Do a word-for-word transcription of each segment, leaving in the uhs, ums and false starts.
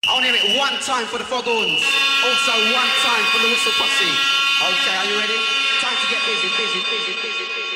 I want to hear it one time for the Foghorns. Also one time for the Whistle Posse. Okay, are you ready? Time to get busy, busy, busy, busy, busy.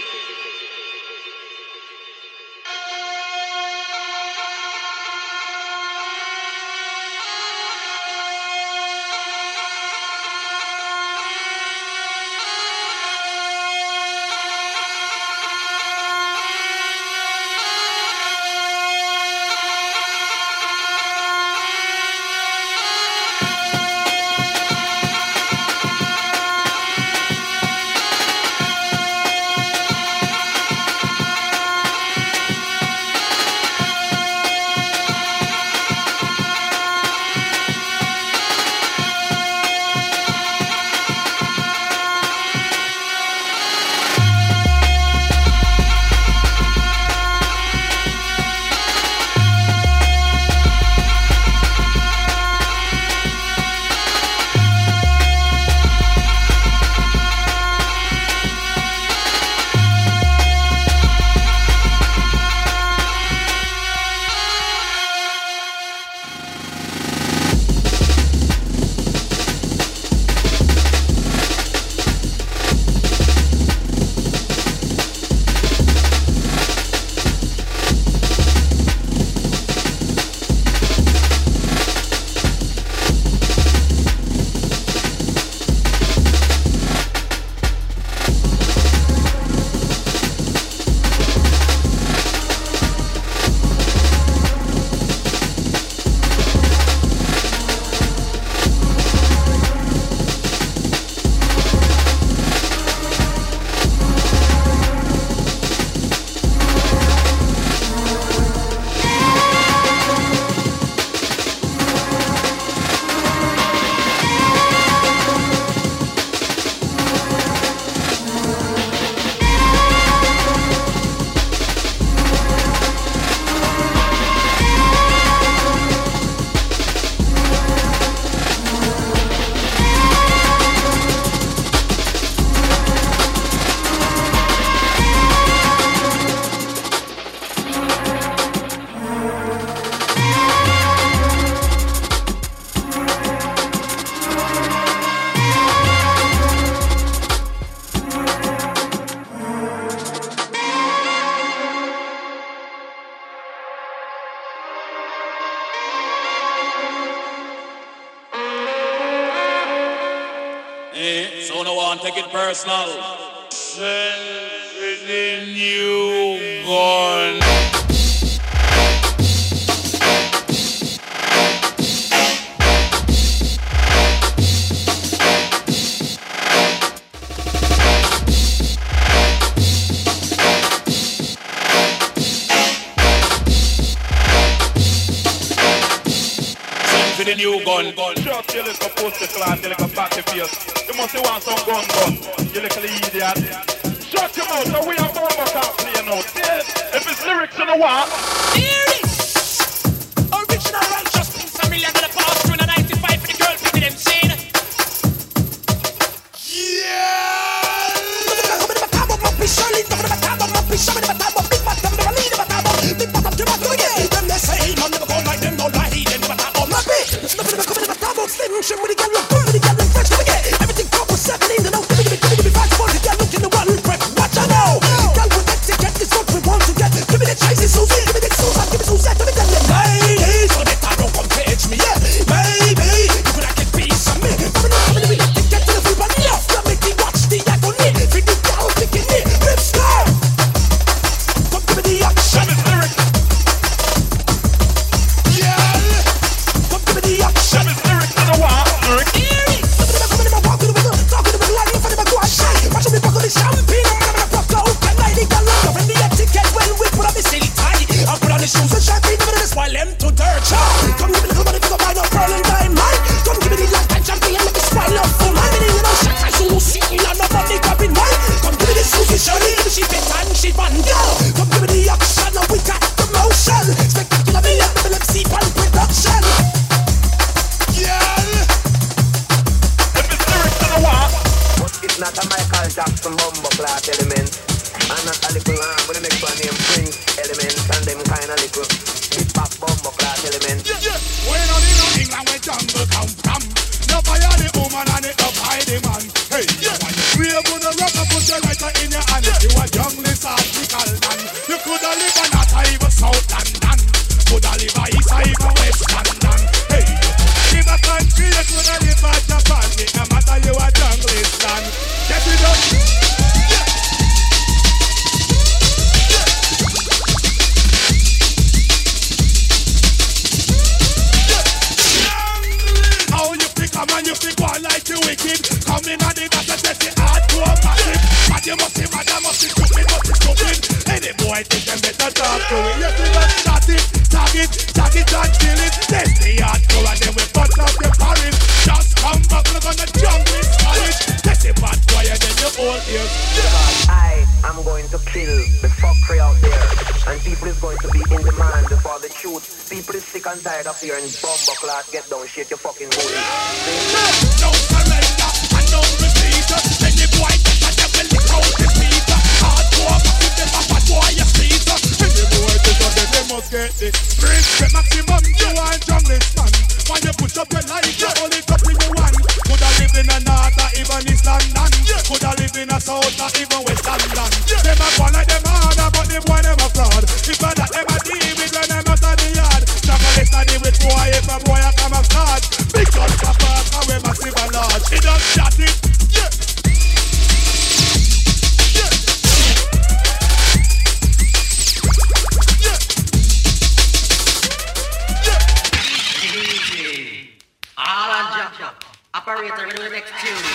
Take it personal. Sending you gone. Send the new gun. Shut your little pussy class, your little batty face. You must want some gun gun, you little idiot. Shut your mouth, so we are bomber can't play now. If it's lyrics in the what? Lyrics! Original righteousness, a million gonna pass through the ninety-five for the girl picking them scene. Everything proper, seventeen, and give me, give me five, four, you get look in the one prep. Watch out now, girl with etiquette is what we want to get. Give me the chase, it's so give me the sauce, give me sauce. one like you wicked. Come in and the gas and test the hardcore massive. But you must be mad, I must be stupid, must be stupid. Any boy think them better talk to it. Yes, we must start it, tag it, tag it and kill it. Test the hardcore and then we bust out the parrot. Just come back, look on the jungle, it's solid. Test the bad boy and then you all ears. I am going to kill the fuckery out there. And people is going to be in demand for the truth. People is sick and tired of hearing bumbo class get down, shake your fucking booty. No surrender and no retreat. Any boy get a devil lick out the seat. Hardcore back with them up and boy you see it. Any boy get a devil they must get it. Bring the maximum you want junglist man. When you push up your life you hold it up in the one. Coulda live in a north or even East London. Coulda live in a south or even West London. Them a go like them harder but the boy them a fraud. If I that them a deal with when them out of the yard. Chocolate study with boy if a boy a come a start. Big gun papa and we massive and large. He don't shot it. Yeah. Yeah. Yeah. Yeah. All on jump. Operator, we do the next tune.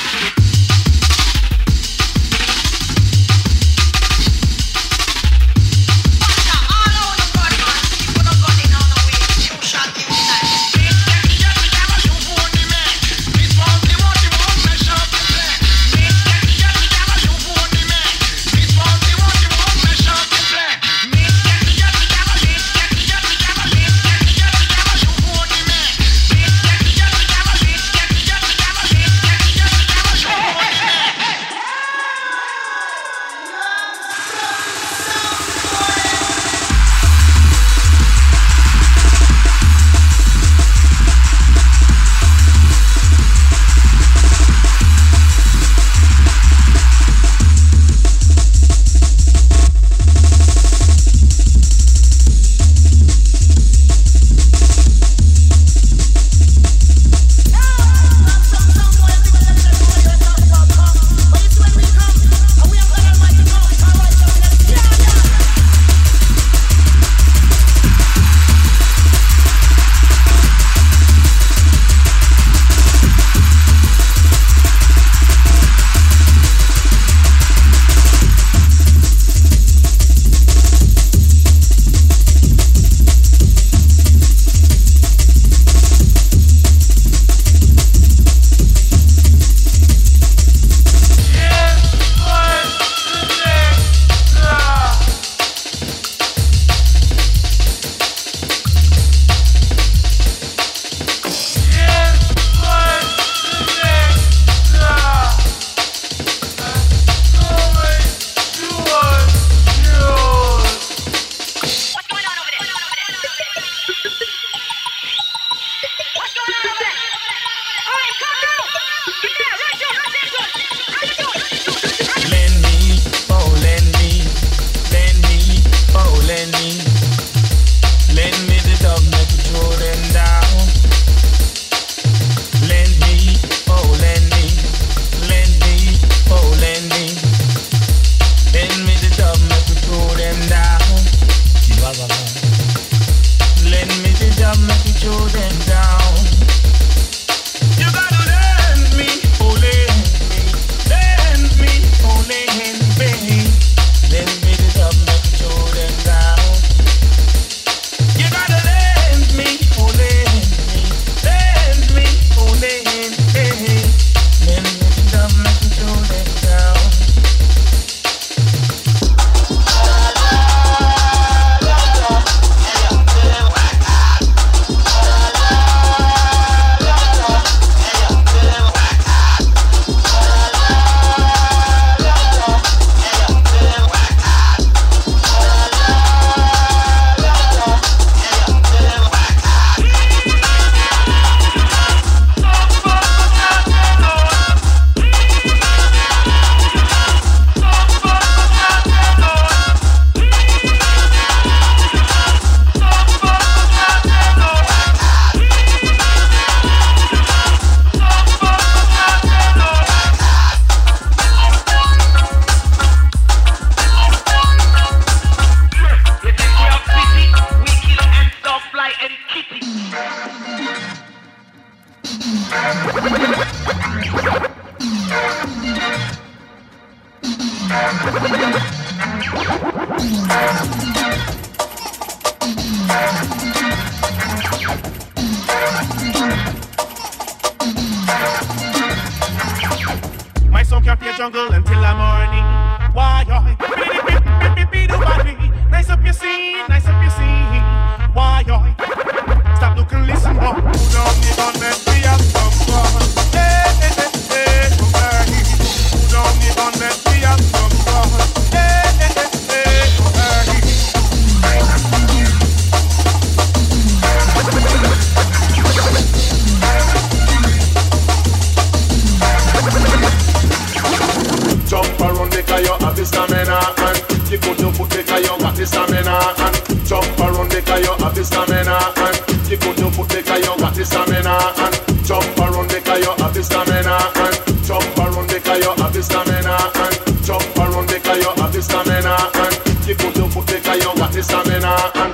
My song can't play jungle until the morning. Why? Nice up your scene, nice up your scene. Why? Stop looking, listen more. Who don't need on that we have some fun? Hey, hey, hey, hey, hey. Who don't need on that we have some fun? Hey, hey, hey, hey, hey. Jump around because you have the stamina and you put your foot because you got the stamina and jump around because you have the stamina and you put your foot because you got the stamina and jump around because you have the stamina and jump around because you have the stamina and jump around because you have the stamina and you put your foot because you got the stamina and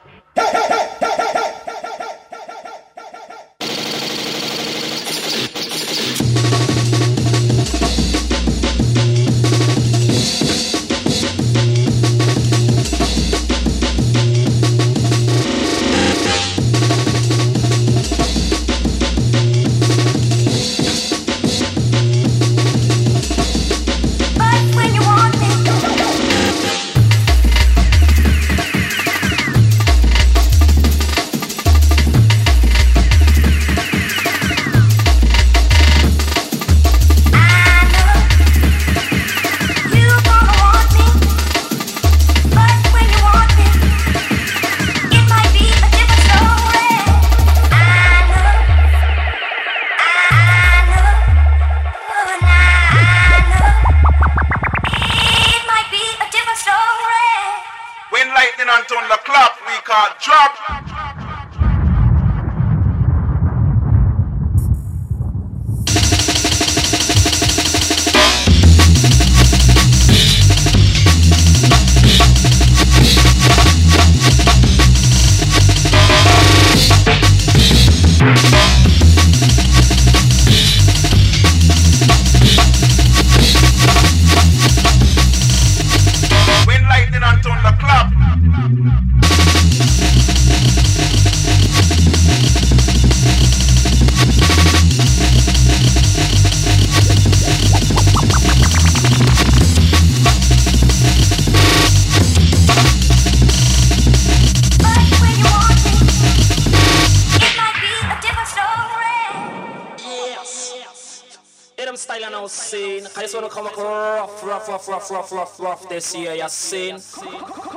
Rough, rough, rough, rough, rough this year, you seen? Come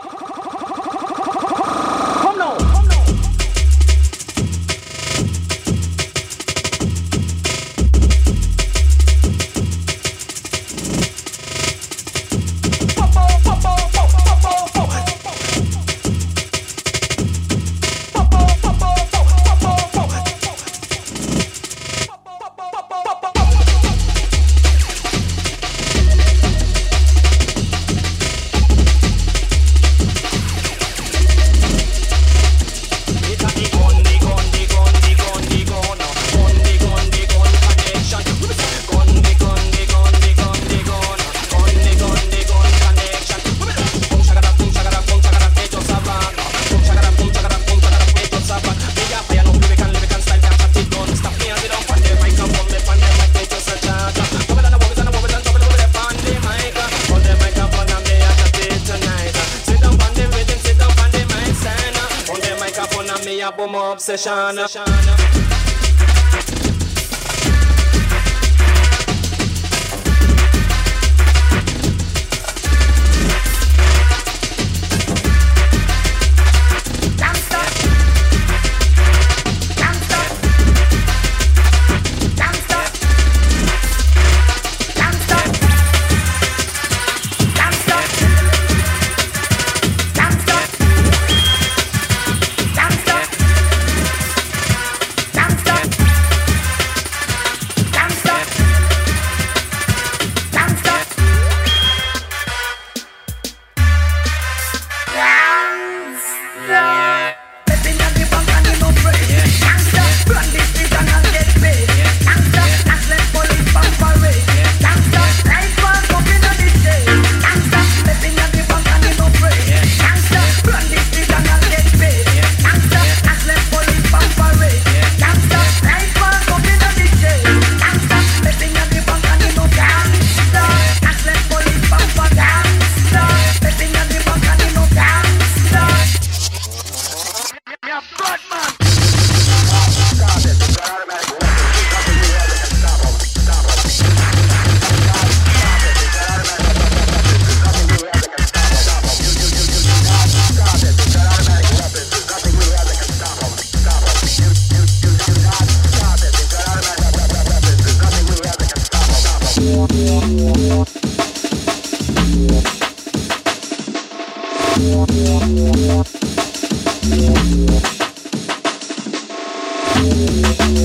now, come now. Obsession. Down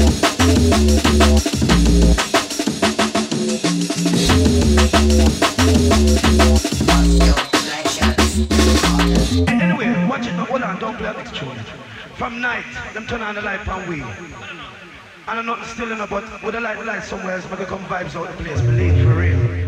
Anyway, watch it. Hold on, don't play a next tune. From night, them turn on the light from we. And I'm not still in a but with the light, the light somewhere else, make it come vibes out the place. Believe for real.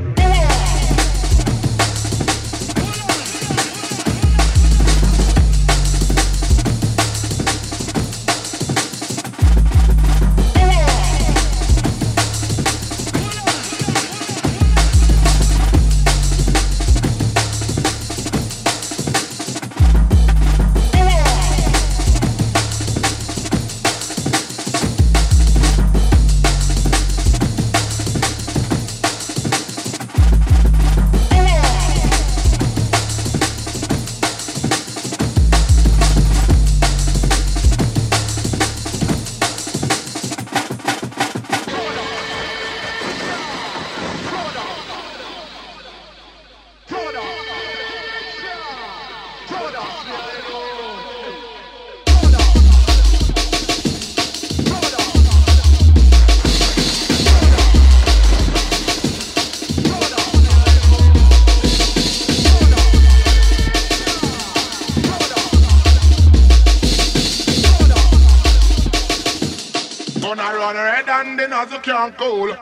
Gonna run red and the nozzle can't cool.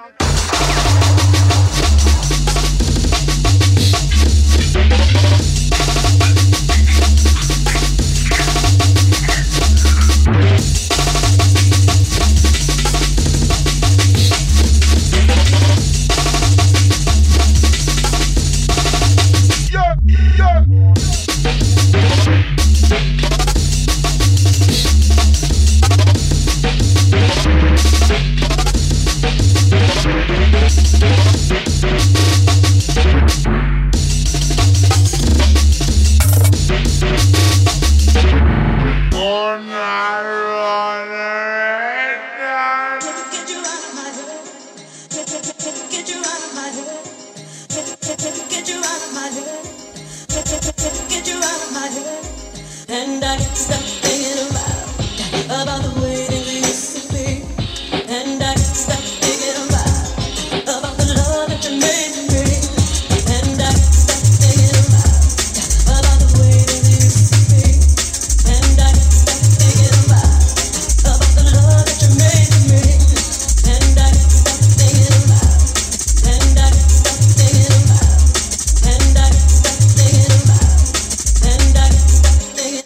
Yeah, yeah. And I stop thinking about, about the way that we used to be. And I stop thinking about, about the love that you made me. And I stop thinking about, about the way that we used to be. And I stop thinking about, about the love that you made me. And I stop thinking about, and I stop thinking about, and I stop thinking about, and I stop thinking.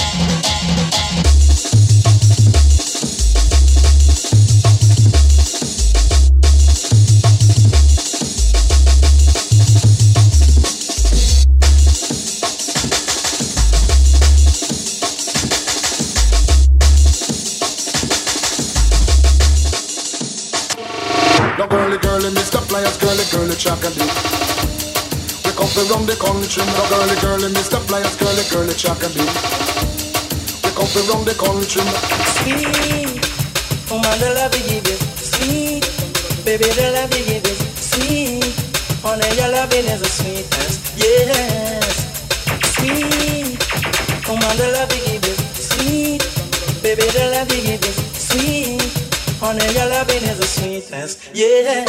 No girly, girly, Mister Pliers, girly, girly, chocolate. We come from the country. No girly, girly, Mister Pliers, girly, girly, chocolate. We come from the country. Sweet, woman, the love you give is sweet. Baby, the love you give is sweet. Honey, your loving is the sweetest, yes. Sweet, woman, the love you give is sweet. Baby, the love you give is sweet. Honey, your loving is the sweetest, yes.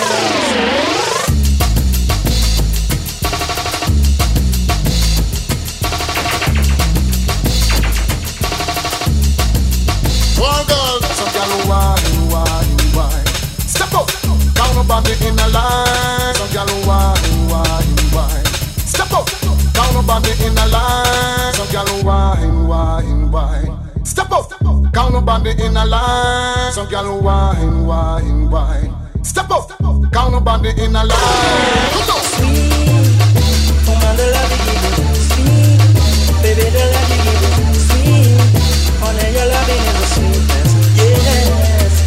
One girl, some gal who wine, wine, wine. Step up, count nobody in a line. Some gal who wine, wine, wine. Step up, count nobody in a line. Some gal who wine, wine, wine. Step up, count nobody in a line. Some gal who wine, wine, wine. Step up, count nobody in a line. Sweet, woman, the love you give is sweet. Baby, the love you give is sweet. Honey, your loving is the sweetest, yes.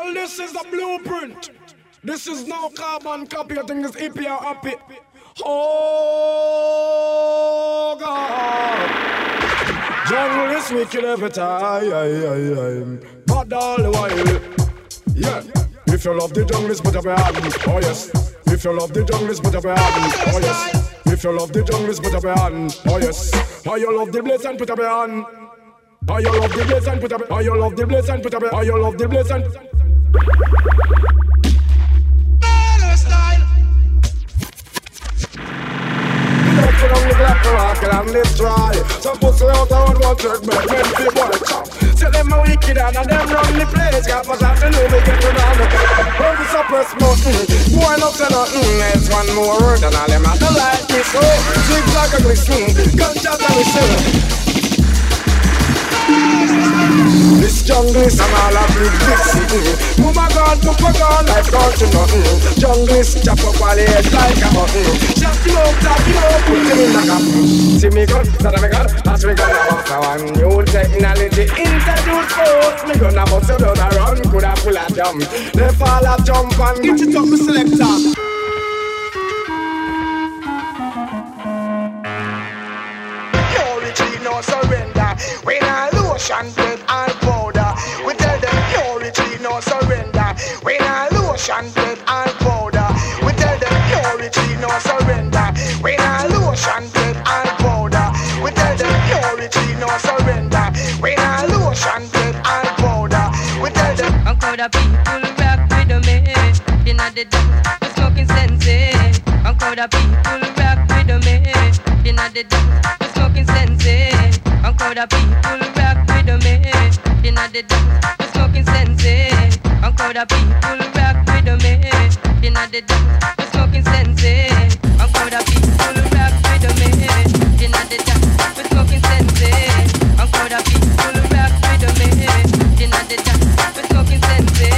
Well, this is the blueprint. This is no carbon copy. I think it's hippie or happy. Oh God. Jungle is wicked every time, but all the while, yeah. If you love the jungle, put up your hand. Oh yes. If you love the jungle, put up your hand. Oh yes. If you love the jungle, put up your hand. Oh yes. Oh you love the blaze and put up your hand. Oh you love the blaze and put up. Oh you love the blaze and put up. Oh you love the blaze and. Put on the black rock and destroy. Some pussy out on one third man, men be boy chop. Say them a wicked and them run the place. Got my shot to know me get to down the car. Hold the suppress button. Boy no say nothing. It's one more word and all them have to like this. Oh, zigzag a glisten. Gunshot and whistle. This jungle is some all a big big city. Mama gone, papa gone, life gone to nothing. Jungle is chop up all the head like a button. Shut you up, tap you up, put him in the cup. See me gun, that me gun, as we gonna bust a one new technology. Introduce force, me gonna bust a blood a run. Coulda pull a jump, they fall a jump and get it up, me selector. No retreat, no surrender. We not lotion, bread and powder. We tell them no retreat, no surrender. We not lotion, bread and powder. We tell them no retreat, no surrender. We not lotion, bread and powder. We tell them no retreat, no surrender. We not lotion, bread and powder. We tell them. I'm called a people rock with me. In the dance, we're smoking sensei. I'm called a people rock with me. In the dance, we're smoking sensei. I'm called a people rock with me. In the dance, we're smoking sensei. I'm called a people rock with me. In the dance, we're smoking sensei. I'm called a people rock with me. In the dance, we're smoking sensei. I'm called a people rock with me. In the dance, we're smoking sensei.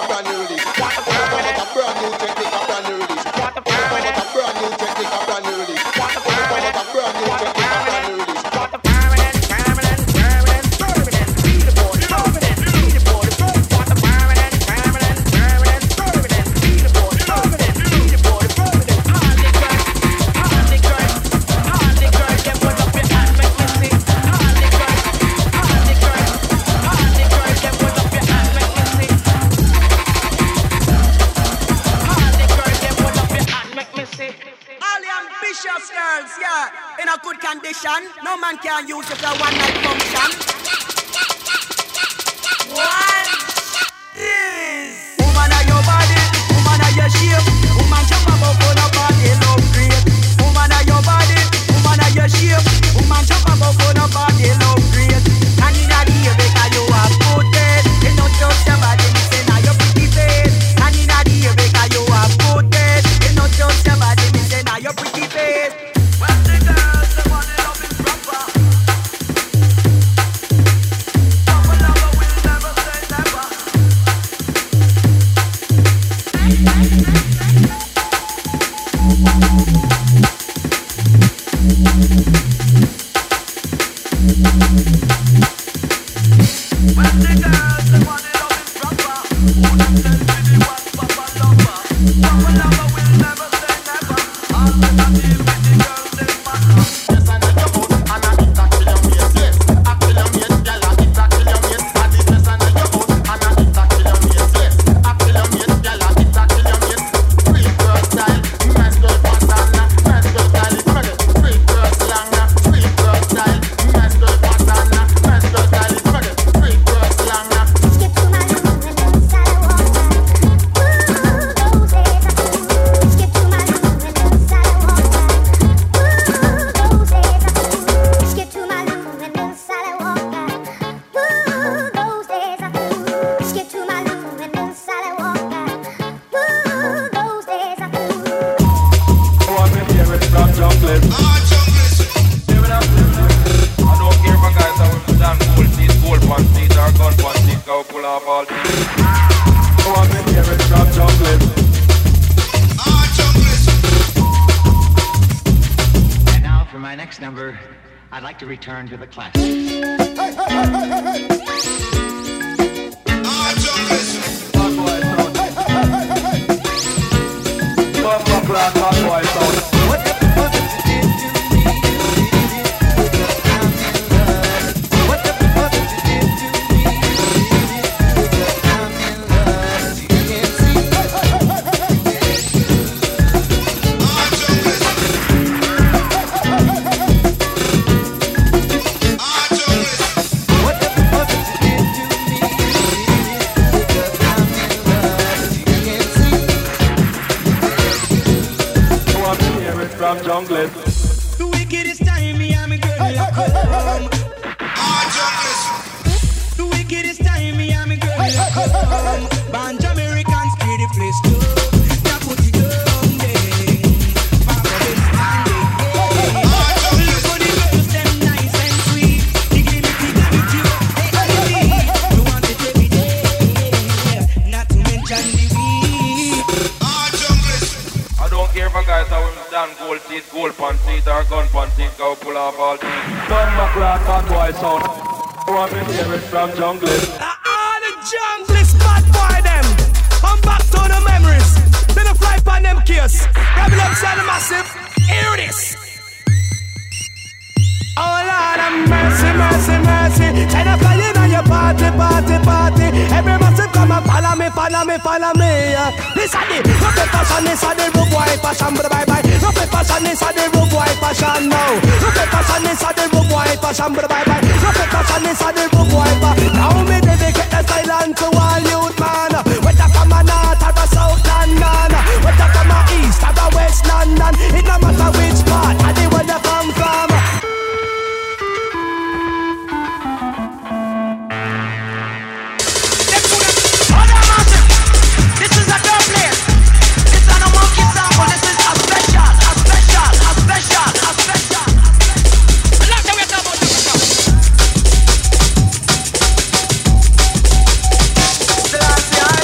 Brand new technique, a brand new release. girls, yeah, in a good condition. No man can use it for one night function. What is? Woman of your body, woman of your shape, woman jump above on a body, love great. Woman of your body, woman of your shape, woman jump above on a body, love great. And in a day because you have good taste, you not just your body, me say now your pretty face. And in a day because you have good taste, you not just your body, me say now your pretty face. When the girls they want it up in proper, proper lover will never say never. When the girls they want it up in proper, who them tell me they want proper lover? Proper lover will never say never. All the time deal with the girls they matter. Yes, I know your boat, and I eat that kill your mate. Yes, I kill your mate, girl, I eat that kill your mate. And the yes, I know your boat, and I eat that kill your mate. Yes, I kill your mate, girl, I eat that kill your mate. Free girl style, men's girl pattern, men's girl style is murder. Free girl slang, free girl style, men's girl pattern, men's girl style is murder. Free girl slang. Skip to my room and inside I walk back. Ooh, those days are cool. Skip to my room and inside I walk back. Ooh, those days are cool. Skip to my room and inside I walk back. Ooh, those days are cool. Skip to my room and inside I walk back. Ooh, those days are cool. I want to hear it from Junglist. Give it up. I don't care for guys that will stand gold teeth, gold pants, teeth, or gun pants, teeth, go pull off all teeth. I want to hear it from Junglist. And now for my next number, I'd like to return to the classics. Bad boy sound. Bumper class, bad boy sound. From Junglist. The wickedest time me and me girl you come. The wickedest time me and me girl you come. Band Americans clear the place too. Now put it down there. Papa been standing there. Look for the girls them nice and sweet. Diggity diggity you. Hey, we want it every day. Not to mention the weed. I don't care for guys that will stand gold teeth, gold pants, teeth, or gun pants, teeth, go pull off all teeth. Bumper class, bad boy sound. I want to hear it from Junglist. All the junglist bad boy them. Come back to the memories. Then a fly pan them kiss. Grab it upside the massive. Hear this. Oh Lord have mercy, mercy, mercy. Turn up flying on your party, party, party. Every massive come and follow me, follow me, follow me. This is the rough fashion, this is the rough boy fashion, bye bye bye. Rough fashion, this is the rough boy fashion now. Rough fashion, this is the rough boy fashion, bye bye bye. Rough fashion, this is the rough boy fashion. Now me dedicate the silence to all youth man. Whether from a north or a south London, whether from a east or a west London, it no matter which part, I where you come from. Gracias.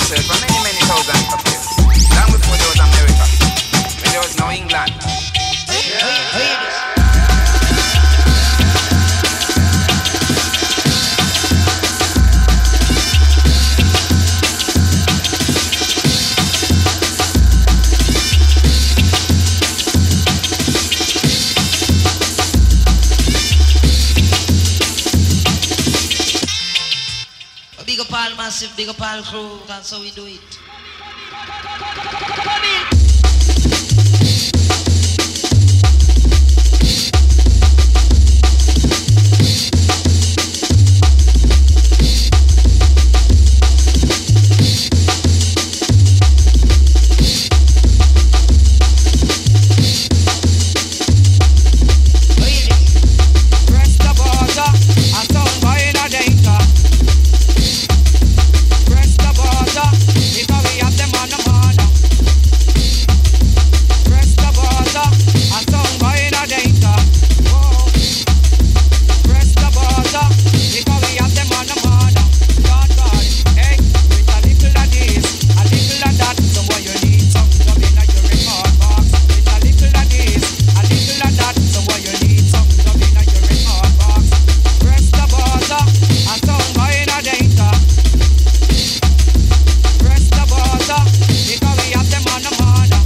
yourself for many, many thousands of years. Long before there was America, when there was no England. Big up all massive, big up all crew, that's how we do it. Press the border, and some boy in a danger. Press the border, because we have them on the border. Press the border, and some boy in a danger. Whoa. Press the border, because we have them on the border. God, God, hey, with a little of this, a little of that, some boy you need something to be in your record box. With a little of this, a little of that, some boy you need something to be in your record box. Press the border, and some boy in a danger. Press the border, because we have them on the border.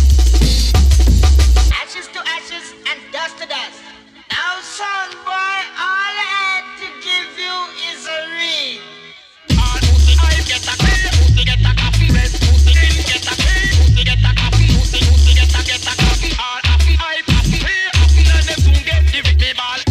Ashes to ashes and dust to dust. Now, son boy, all I had to give you is a ring. All pussy I get a key, pussy get a coffee, red pussy in get a key, pussy get a coffee, pussy pussy get a get a coffee. All happy I happy, hey happy, and them soon get the victory ball.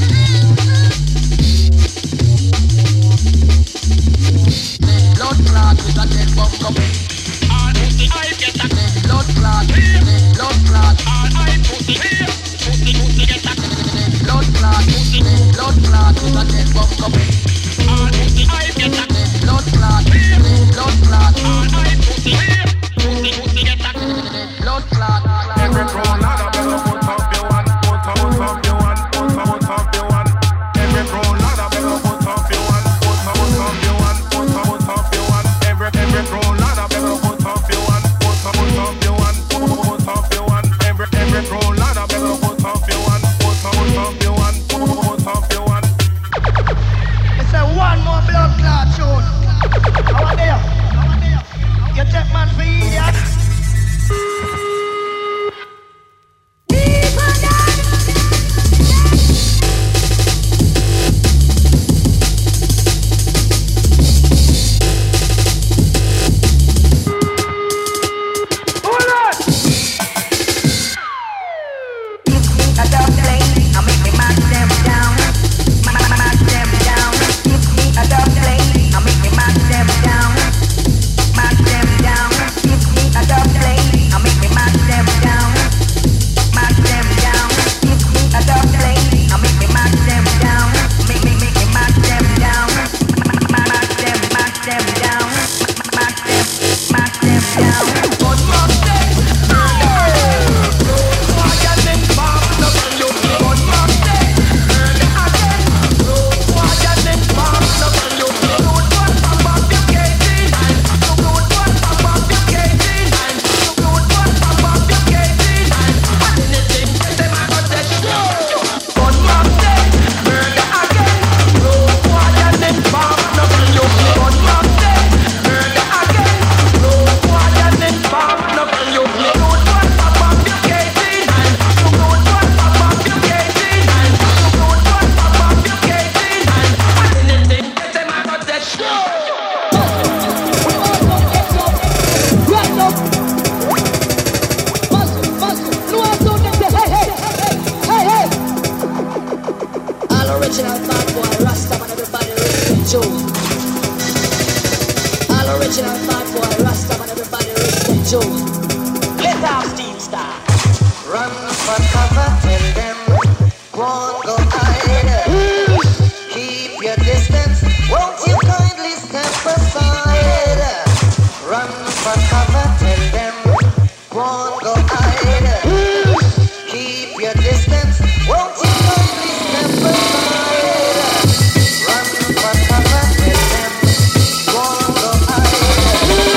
Blood clot with a dead bum cup. All pussy I get a Blood clot, blood clot. all I pussy here, pussy pussy get a Blood clot, blood clot with a dead bum cup. all pussy I get a Blood clot, blood clot. all I pussy here, pussy pussy get a Blood clot. Every crown ladder better put up your one, put up, put up your one, put up, put up your one. Every crown ladder better put up your one, put up, put up your one, put up, put up your one. Every every crown ladder better put up your one, put up, put up your one, put up, put up your one. Every every crown ladder better put up your one, put up, put up your one, put up, put up your one. It's a one more blood clot tune. How are they? You take man for idiot. A dub plane, I make me mash them down, ma- ma- mash them down. Give me a dub plane, I make me mash them down, mash them down. Give me a dub plane, I make me mash them down, mash them down. Give me a dub plane, I make me mash them down, make me make me mash them down, ma- ma- mash them, mash them down, ma- mash them, mash them down. Good morning, All original bad boy, Rasta man, everybody respect Joe. All original bad boy, Rasta man, everybody respect Joe. Let off Steve Star. Run for cover, tell them, won't go hide. Keep your distance, won't you kindly step aside? Run for cover, tell them, won't go hide. Keep your distance, won't you kindly step aside? Run for cover, tell them, won't go hide.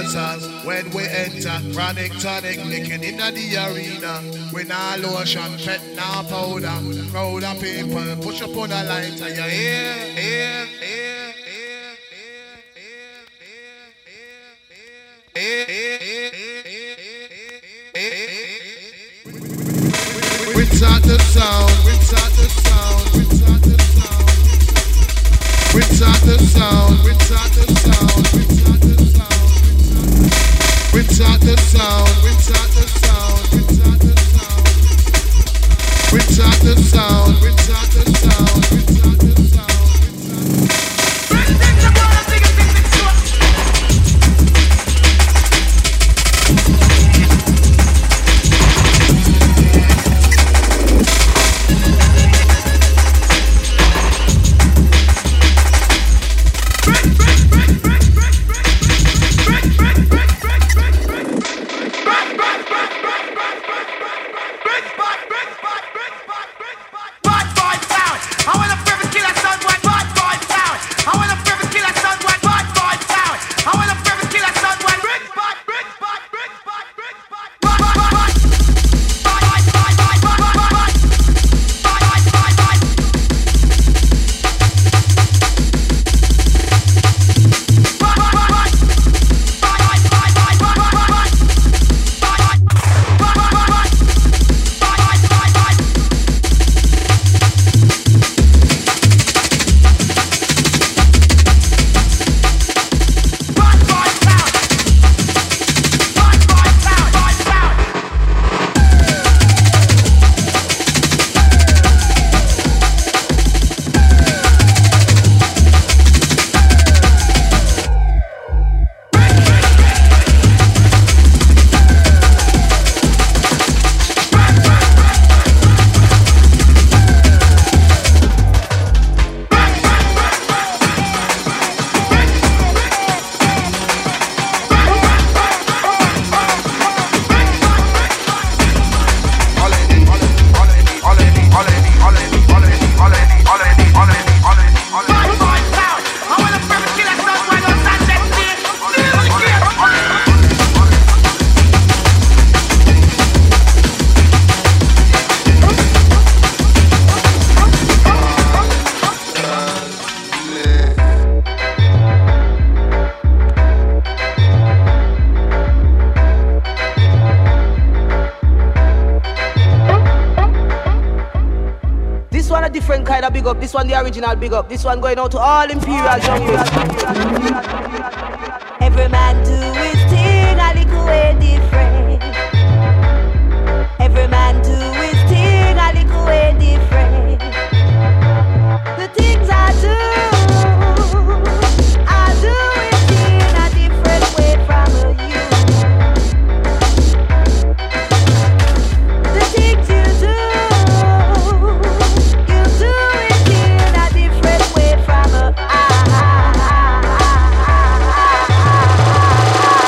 dancers when we enter. Chronic tonic licking in the arena. We nah lotion, pet nah powder. Crowd of people push up on a lighter. You hear, hear, hear, hear, hear, hear, hear. We start the sound, we start the sound, we start the sound. We start the sound, we start the sound, we start the sound. We start the sound, we start the sound, we start the sound. We start the sound, we start the sound, we start the sound. Big up, this one the original big up. This one going out to all Imperial junglers. Every man do his thing a little way different. Every man do his thing a little way different. The things I do, I do it in a different way from you. The things you do, you do it in a different way from a I.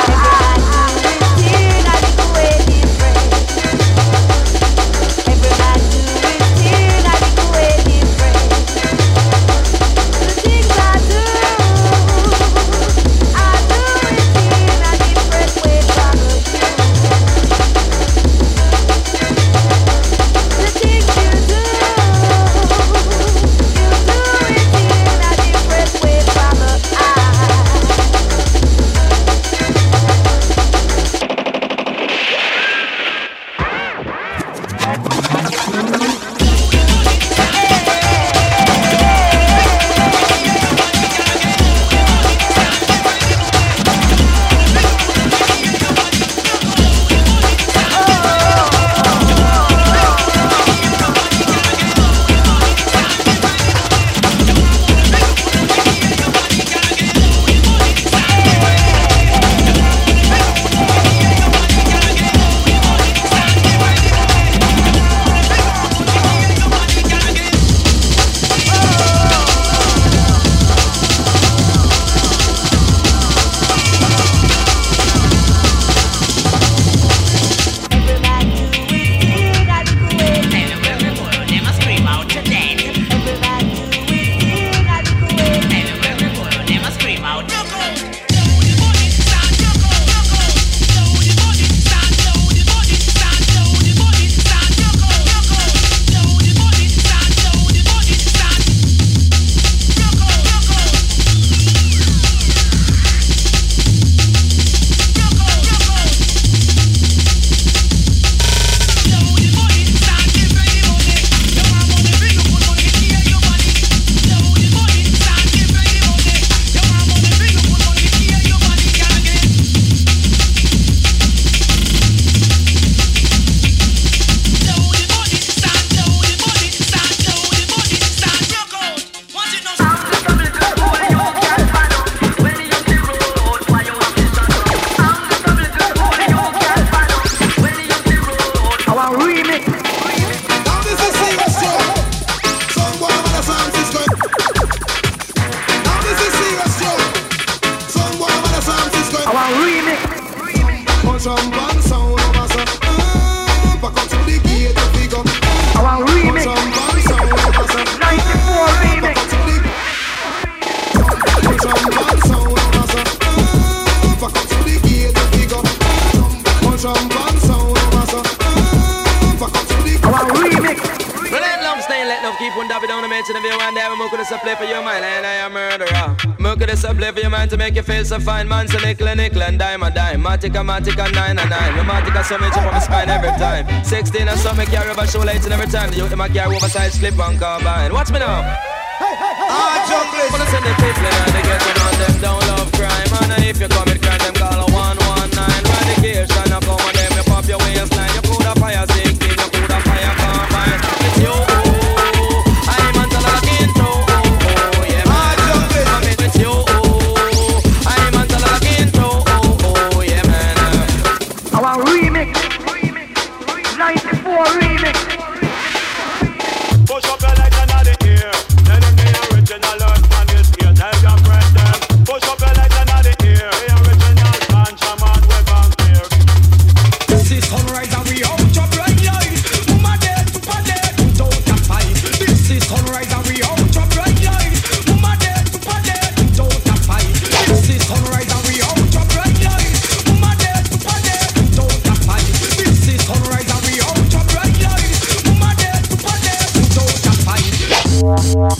jump and sound over so. Uh, back up to the gate to pick up. Our remix. Jump and sound over so. ninety-four remix. Back up to the jump and sound over so. Uh, back up to the gate to pick up. Jump and sound over so. Uh, back up to the. Our remix. Well, let love stay, let love keep on dabbing down the mention of you one day. We're gonna play for your mind, and I am murderer. We're gonna play for your mind to make you feel so fine, man. So nickel and nickel and dime a dime. Matic and matic and nine and nine. The matic and something from my spine every time. Sixteen and something carry over show lights and every time. The youth them a carry oversized slip and combine. Watch me now. Hey, hey, hey. Ah, chocolate. Wanna send the people and they get on them don't love crime. And if you commit crime, them call a one one nine. Radication, I come on them, you pop your waistline. You put a fire sixteen, you put a fire combine. It's you. I'm on the lock intro. Oh, yeah, man. I'm with you. I'm on the lock intro. Oh, yeah, man. Our remix. ninety-four remix. Push up your legs and out the ear. Tell them the original earth man is here. Tell your friend them. Push up your legs and out the ear. The original ganja man we bound here. This is sunrise and we out your bright light. Mama dead, papa dead, without a fight. This is sunrise and we out your bright light. Mama dead, papa dead, without a fight. This is sunrise and we out your bright light. Mama dead, papa dead, without a fight. This is sunrise and we out your bright light. Mama dead, papa dead, without a fight.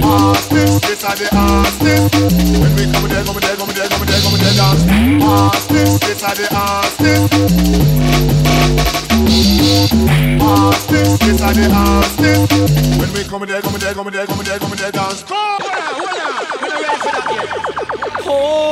artist, this are the artist. When we come there, come there, come there, come there, come there, dance. Artist, this are the artist. Artist, this are the artist. When we come there, come there, come there, come there, come there, dance. Come on, hold on, hold on. We're not ready for that yet. Oh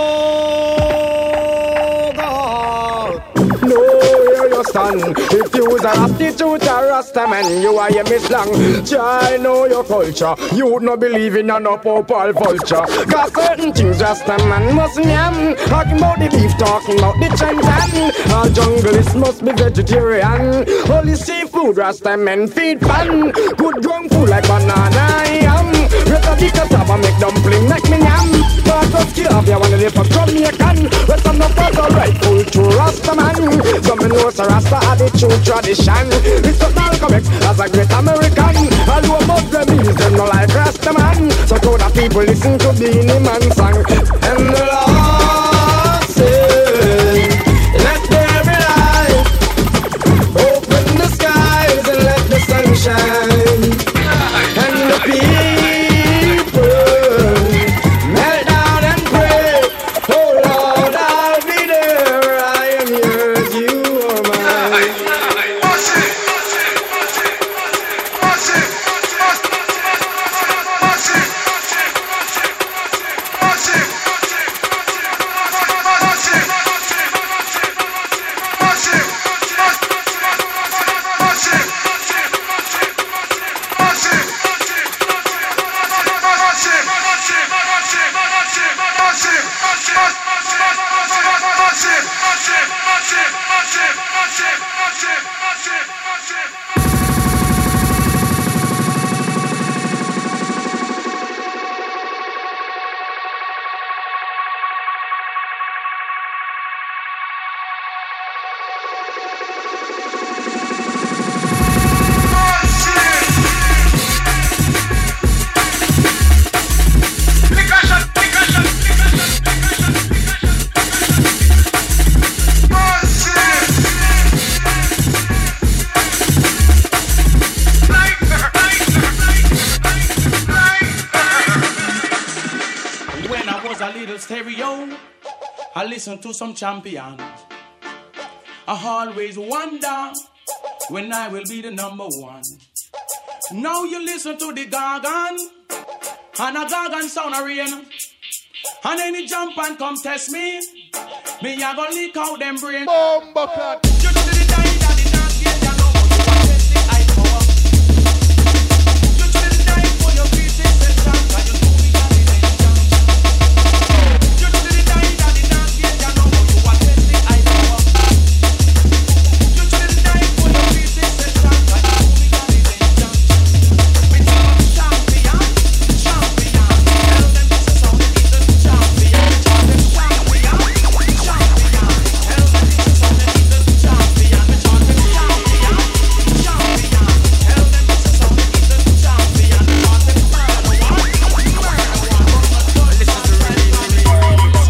God, no, here you stand. If you was a prostitute or Rasta man, you are a mislang. Try know your culture. You would not believe in a no purple vulture. Got certain things Rasta man must yam. Talking about the beef, talking about the chantan. All junglists must be vegetarian. Only seafood Rasta men feed pan. Good drunk food like banana yam. Rest of the cassava make dumpling make me yam. Part of Sclavia wanna live for Jamaican. Rest of the part of rightful true Rasta man. Some know so Rasta are the true tradition. It's not Malcolm X as a great American. All who Muslims them no like Rasta man. So to the people listen to Beanie Man song. And the Lord said, let there be light. Open the skies and let the sun shine. And the people melt down and pray. Oh Lord, I'll be there. I am yours, you are mine. I listen to some champion. I always wonder when I will be the number one. Now you listen to the Gargan, and a Gargan sound a rain. And any jump and come test me, me a go leak out them brain. Bomba clot. You know the die that the dance get you know, but you want test the high power. You know the die for your feet is the chance, and you know we got it in jump. You know the die that the dance get you know, but you want test the high power. You know the die for your feet is the chance, and you know we got it in jump. We talk champion, champion. Tell them this is how we beat the champion. Talk them champion, champion. Tell them this is how we beat the champion. We talk them champion, champion. Tell them this is how we beat the champion. We talk them murder one, murder one. This is the real enemies. We tell them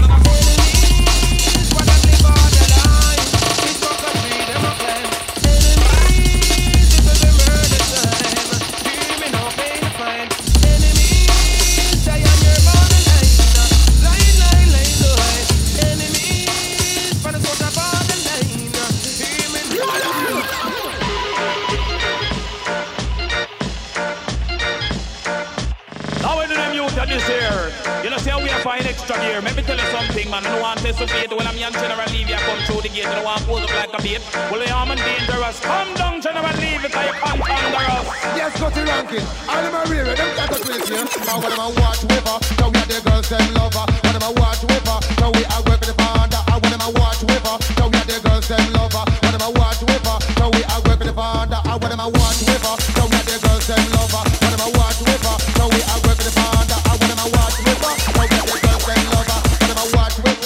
enemies wanna live on the line. This fuck a tree, them a plan. Enemies, this is the murder time. Hear me no pain to find. Enemies, die on your borderline. Line, line, line to hide. Enemies, for the sort of borderline. Hear me no. Now we do them youth of this year. You know, see how we are fine extra gear. Let me tell you something, man. I don't want to associate when I'm young General Levy. I come through the gate. I don't want to pose up like a bait. Well, I am dangerous. Come down, General Levy, because you can't thunder us. Yes, got the ranking. All them are real, them got the place here. Now when them a watch whipper, now we are the girls them lover. When them a watch whipper, now we are working the father. And when them a watch whipper, now we are the girls them lover. When them a watch whipper, now we are working the father. And when them a watch whipper, now we are the girls them lover. When them a watch whipper, now we are working the father. And when them a watch whipper, now we are the girls them lover. When them a watch whipper.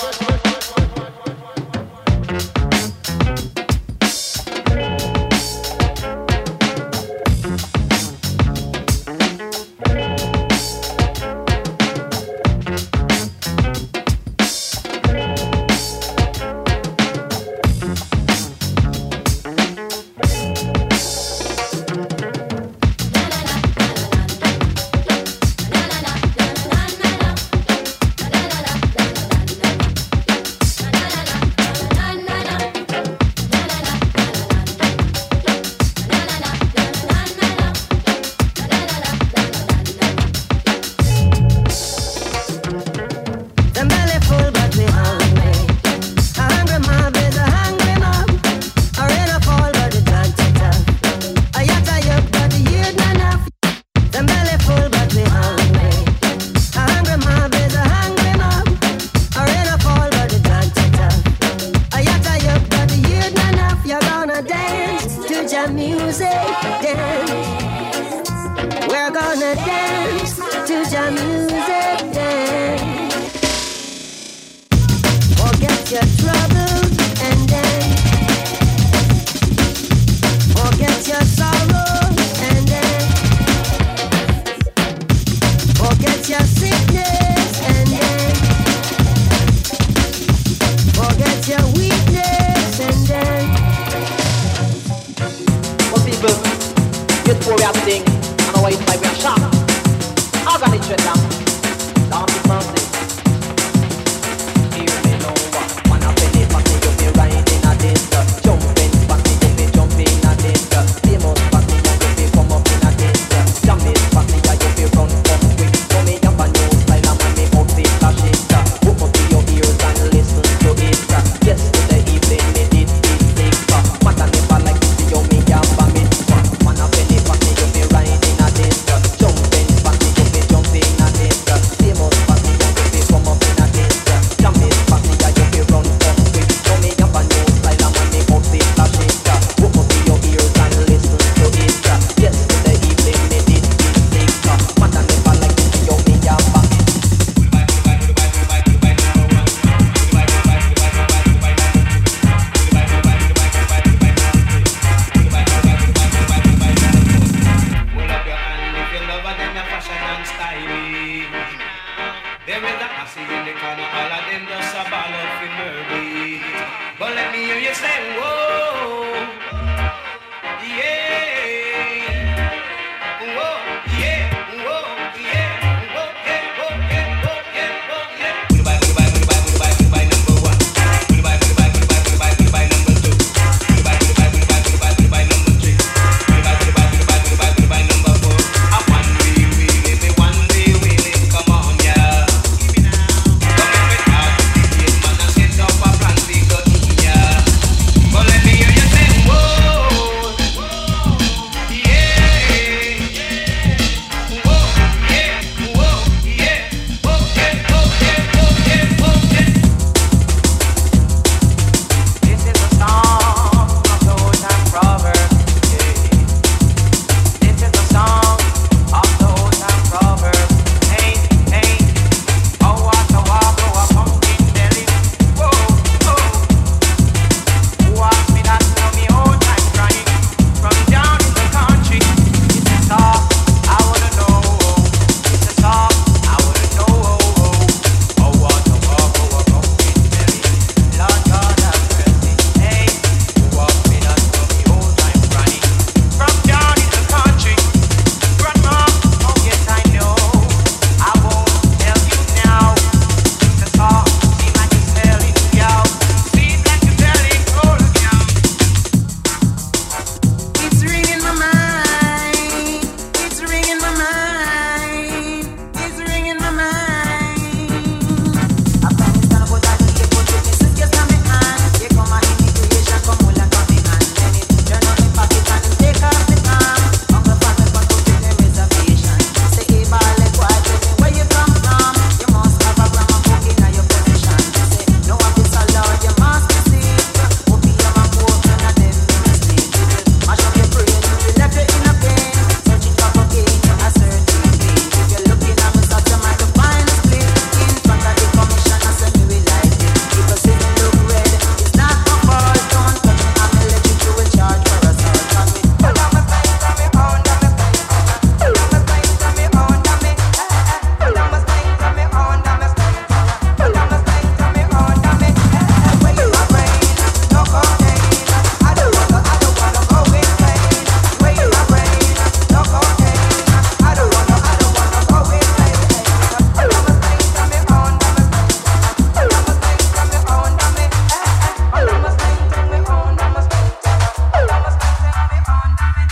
fashion and styling. There is a posse in the corner, all of them just a ball out for murder. But let me hear you say, whoa, yeah, whoa, yeah, whoa, yeah, whoa, yeah, whoa, yeah, whoa, yeah, whoa, yeah. Goodbye, goodbye, goodbye, goodbye, goodbye, number one. Goodbye, goodbye, goodbye, goodbye, goodbye, number two. Goodbye, goodbye, goodbye, goodbye, goodbye, number three. Goodbye, goodbye, goodbye, goodbye, goodbye, number four. A one day wheelie, me one day wheelie, come on, yeah. Don't make me talk to the kid, man, and set up a plan, we go to yeah. But let me hear you say, whoa, yeah, whoa, yeah, whoa, yeah, whoa, yeah, whoa, yeah, whoa, yeah, whoa, yeah. This is a song of the old time proverb. This is a song of the old time proverb. Hey, hey, oh what a walk, oh a pumpkin belly. Whoa, whoa. Who asked me that? Know me old time crying from down in the country. It's a song I wanna know. It's a song I wanna know. Oh what a walk, oh a pumpkin belly. Lord God have mercy. Hey, who asked me that? Know me old time crying from down in the country. Grandma, oh yes I know. I won't tell you now. It's a song, seem like it's telling you. Seems like it's telling all of you. It's ringing my mind. It's ringing my mind. It's ringing my mind. Afghanistan, but I don't get what you miss. Yes, I'm in hand. Here come my immigration, come all and come in hand. Then it turn on the pocket and it take off the arm. Uncle family can put in a reservation. Say, hey, Barley, boy, tell me where you come from. You must have a grammar book in your possession. Say, no officer, Lord, you must be safe. Opium and coke, none of them mistake. You will mash up your brain, you will left you in a pain. Searching for cocaine, a certain pain. If you're looking at me, stop your mind to find a split. In front of the commission, I say me we like it. People say me look red, it's not my fault. Don't touch me, I'm electric, you will charge for assault. Cause me pull on my face, and me under me face. Pull on my face, and me under me. Pull on my face, and me under me face. Pull on my face, and me under me. Where you are brain, no cocaine. I don't wanna, I don't wanna go in pain. Where you are brain, no cocaine. I don't wanna, I don't wanna go in pain. Pull on my face, and me under me. Pull on my face, and me under me. Pull on my face, and me under my face. Pull on my face, and me under me.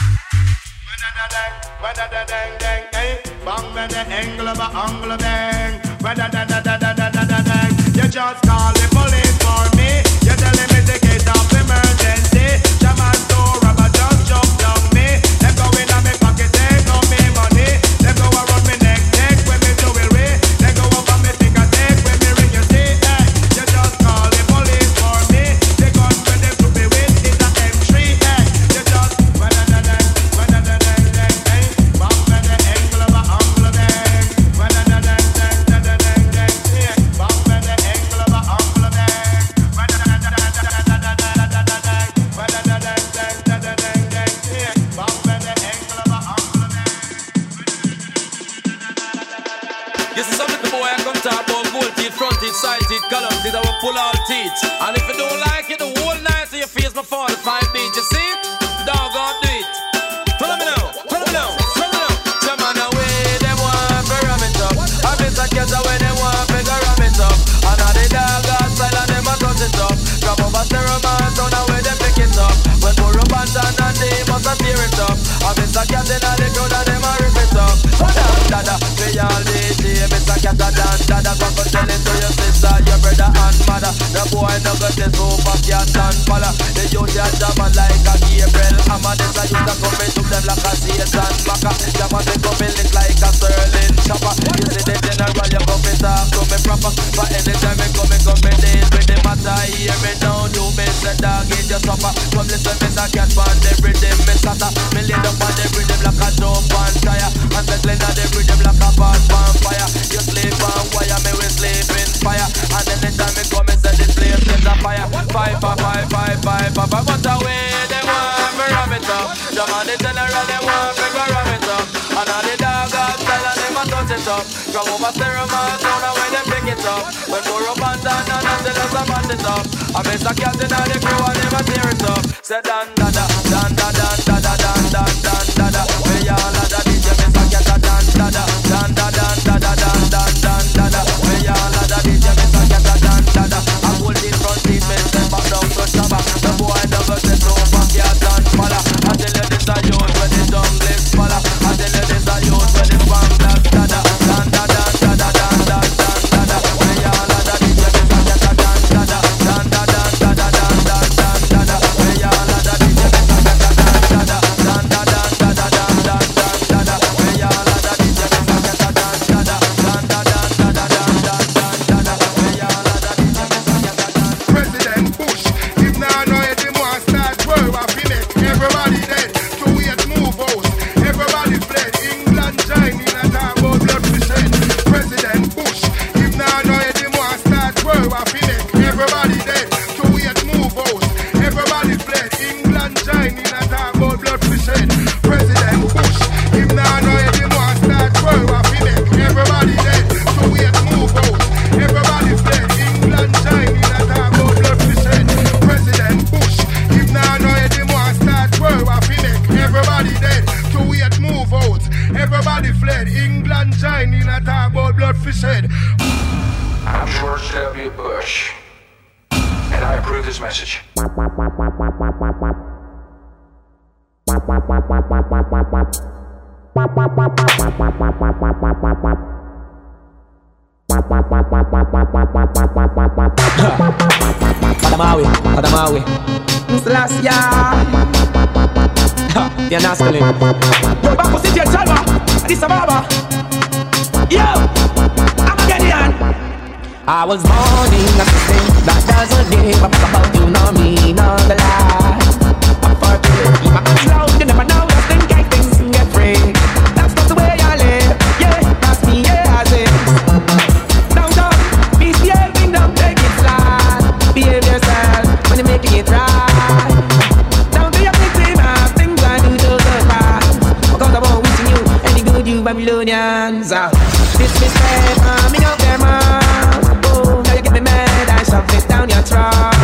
Wada da dang dang dang, bang bang the angle of a angle bang. Wada da da da da da da da dang. You just call the police for me. You telling me to get off emergency. Shaman to rubber just jump down me. Them go in on me pocket, take no me money. Them go around me neck, take when me do it way. Them go over me finger, take when me ring you see. Hey, you just call the police for me. The gun when them to be with is a M three. Hey, you just wada da dang, wada da dang dang dang. Bang bang the angle of a angle bang. Wada da dang dang da da dang dang. Yeah, bang bang the angle of a angle bang. Wada da da da da da da da da da da dang. Wada da dang dang da da dang dang. Yeah, bang bang the angle of a angle bang. You see some little boy I come talk about gold teeth, front teeth, side teeth, column teeth, I will pull all teeth. And if you don't like it, the whole night so you face my forty-five beat, you see? Dog, I'll do it. Follow me now, follow me now, follow me now. Some man away, them want to ram it up. I miss a cat away, them want to ram it up. And all the dog outside and them a touch it up. Drop over stereo man, so now where them pick it up. When pour up and down and they must have tear it up. I miss a cat in all the crowd and them a rip it up. Oh, da, da, da, we all D J, miss a cat a dance, da, da. Come and tell it to your sister, your brother and mother. The boy no got this super cat and fella. The youth they jam like a Gabriel. I'm a this a youth that come and took them like a Satan Maka. Jam and they come in lit like a Sterling chopper. You see the general, you come and talk to me proper. But anytime me come, me come and deal with the matter. Hear me now, do me say dog, get your supper. Come listen, miss a cat band, they rhythm me scatter. Me lay down on the rhythm like a jump on tire. And the cleaner the rhythm like a fast vampire. You sleep on wire, me we sleep in fire. And anytime me come, me say this place is a fire. Five, five, five, five, five, five, five. What away they want me ram it up. Jam on the general, they want me go ram it up. And all the dog outside and it up. From over stereo man down and when they pick it up. When more up and down and until us a band it up. I miss a cat in the crew and never tear it up. Say dan da da dan da dan da da dan dan dan da da. We all a da D J miss a cat a dan da da dan da dan da da dan dan dan da da. We all a da D J miss a cat a dan da da. I hold it front seat, miss them back down to shabba. The boy never said no fuck ya dan falla. I tell you this a youth when the jungle is falla. I tell you this a youth when the bang da da da dan da da da da dan dan dan da da. We all a da D J miss a cat a dan da da dan da da da da dan dan dan da da. We all a da D J miss a cat a dan da da dan da da da da dan dan dan da da. We all a da D J miss a cat a dan da da dan da da da da dan dan dan da da. We all a da D J miss a cat a dan. President Bush, if now know it, him want start world war fi make everybody dead. So we had move out, everybody fled. England join in a talk about blood fi shed. President Bush, if now know it, him want start world war fi make everybody dead. So we had move out, everybody fled. England join in a talk about blood fi shed. President Bush, if now know it, him want start world war fi make everybody dead. So we had move out, everybody fled. England join in a talk about blood fi shed. President Bush, if now know it, him want start world war fi make everybody dead. So we had move out, everybody fled. England join in a talk about blood fi shed. I'm George W. Bush, and I approve this message. Adamawi, Adamawi. Selassie. You're not spelling. Yo, back to City and Salva. Addis Ababa. Yo, I'm a Ghanaian. I was born in a system that doesn't give a fuck about you, nor me, nor the lie. I'm for good. Keep my hands loud, you never know. Just think I things and get free. That's not the way I live. Yeah, that's me, yeah, as it. Down, down, misbehaving, don't take it slide. Behave yourself when you're making it right. Don't be a victim of things I do to the past. Because I won't wishing you any good, you Babylonians. Uh, disrespect, uh, me up them, uh. Oh, now you get me mad, I shove it down your throat.